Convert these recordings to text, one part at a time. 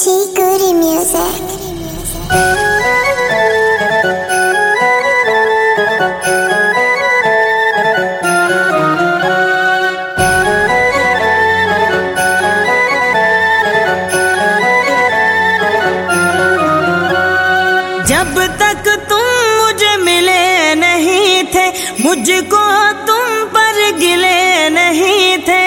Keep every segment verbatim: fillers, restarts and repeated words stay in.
T Goody Music. जब तक तुम मुझे मिले नहीं थे, मुझको तुम पर गिले नहीं थे।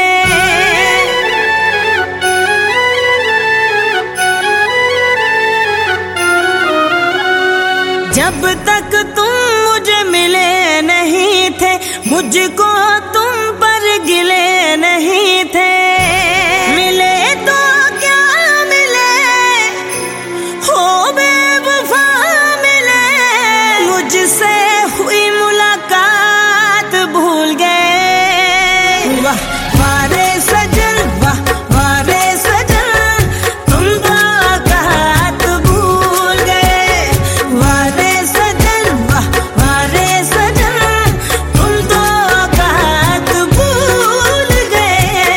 जब तक तुम मुझे मिले नहीं थे, मुझको तुम पर गिले नहीं थे। मिले तो क्या मिले, हो बेवफा मिले। मुझसे हुई मुलाकात भूल गए। वाह वारे सजन, वाह वारे सजन, तुम तो औकात भूल गए। वारे सजन, वाह वारे सजन, तुम तो औकात भूल गए।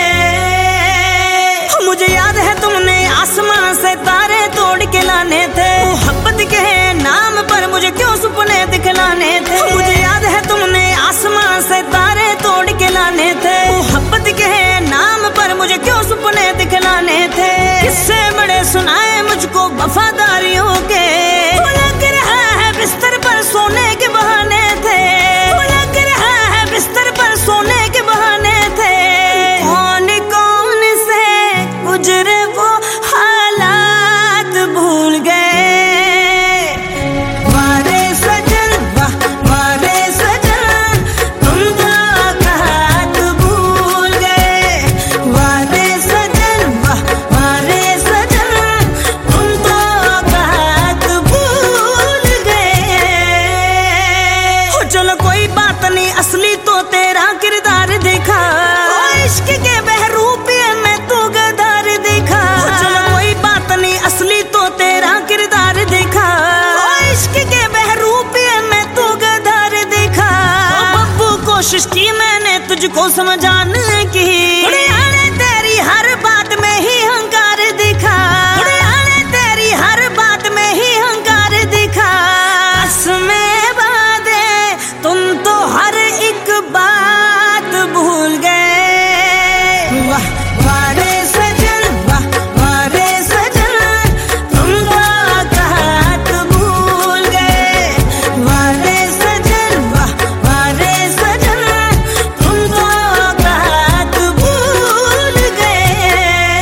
मुझे याद है तुमने आसमां से तारे तोड़ के लाने थे। मोहब्बत के नाम पर मुझे क्यों सपने दिखलाने थे। मुझे याद है तुमने आसमां से तारे तोड़ के लाने थे। मोहब्बत के नाम पर मुझे क्यों सपने दिखलाने थे। किससे बड़े सुनाए मुझको वफादारियों के। लग रहा है बिस्तर पर सोने के बहाने थे। लग रहा है बिस्तर पर सोने के बहाने थे। कौन कौन से गुजरे वो हालात भूल गए। वारे सजन, वाह वारे सजन, तुम तो औकात भूल गए। वारे सजन, वाह वारे सजन, तुम तो औकात भूल गए। हो चलो कोई बात नहीं, असली तो तेरा किरदार देखा। ओ इश्क के बहरूपिये में तू गदार देखा। हो चलो कोई बात नहीं, असली तो तेरा किरदार देखा। ओ इश्क के बहरूपिये में तू गदार देखा। ओ बब्बू कोशिश की मैंने तुझको समझाने की। उड़ियाने तेरी हर बात में ही हंकार दिखा। उड़ियाने तेरी हर बात में ही हंकार दिखा। कसमें वादे तुम तो हर एक बात भूल गए। वाह वारे सजन, वाह वारे सजन, तुम तो औकात भूल गए। वारे सजन, वाह वारे सजन, तुम तो औकात भूल गए।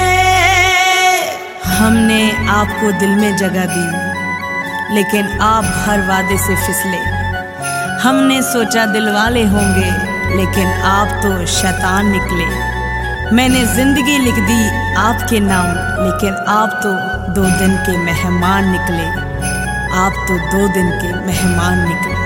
हमने आपको दिल में जगह दी, लेकिन आप हर वादे से फिसले। हमने सोचा दिल वाले होंगे, लेकिन आप तो शैतान निकले। मैंने जिंदगी लिख दी आपके नाम, लेकिन आप तो दो दिन के मेहमान निकले। आप तो दो दिन के मेहमान निकले।